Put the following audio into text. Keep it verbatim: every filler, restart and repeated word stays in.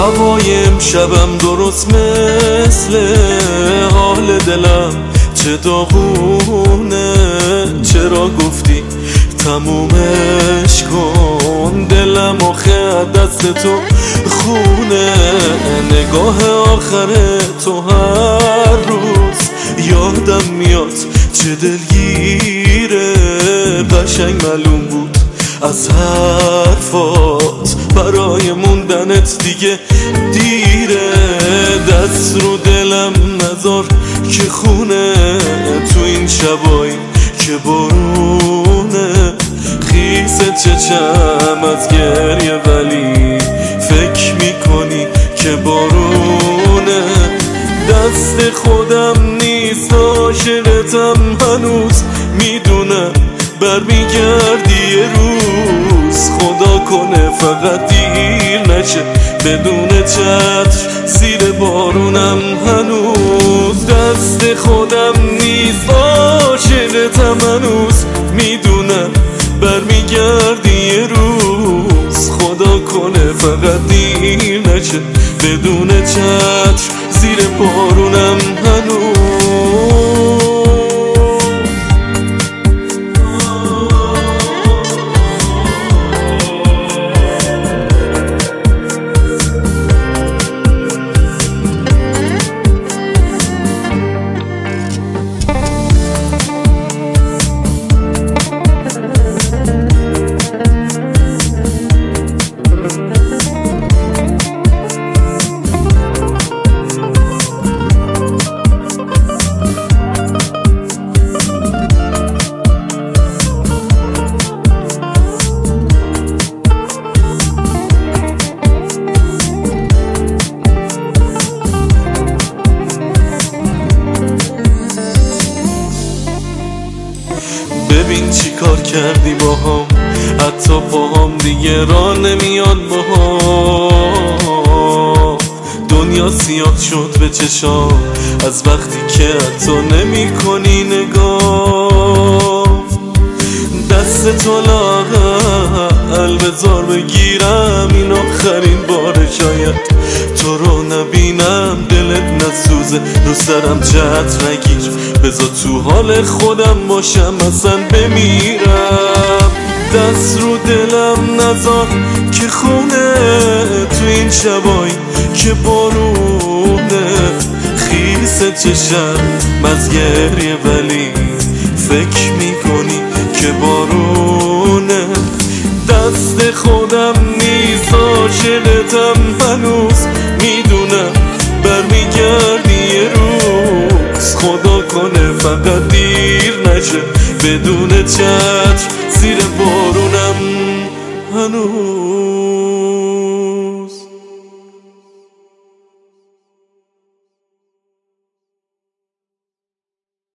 هوای امشبم درست مثل حال دلم چه داغونه. چرا گفتی تمومش کن؟ دلم آخه دست تو خونه. نگاه آخر تو هر روز یادم میاد چه دلگیره. قشنگ معلوم بود از حرفات برای موندنت دیگه دیره. دست رو دلم نذار که خونه تو این شبایی که بارونه. خیس چشم از گریه ولی فکر میکنی که بارونه. دست خودم نیست عاشقتم هنوز میدونم برمیگردی یه روز. خدا کنه فقط دیر نشه بدون چتر زیر بارونم هنوز. دست خودم نیست عاشقتم هنوز میدونم برمیگردی یه روز. خدا کنه فقط دیر نشه بدون چتر زیر بارونم هنوز. ببین چی کار کردی با هم، حتی پاهم دیگه راه نمیاد با هم. دنیا سیاه شد به چشام از وقتی که حتی نمی کنی نگاه. دست تو لاغر بذار بگیرم این آخرین بار شاید تو رو نبینم دلت نسوزه رو سرم چت نگیر. بذار تو حال خودم باشم اصلا بمیرم. دست رو دلم نذار که خونه تو این شبایی که بارونه. خیس چشم از گریه ولی فکر میکنی که بارونه. دست خودم نیست عاشقتم هنوز میدونم برمیگردی یه روز. خدا کنه فقط دیر نشه بدون چتر زیر بارونم هنوز.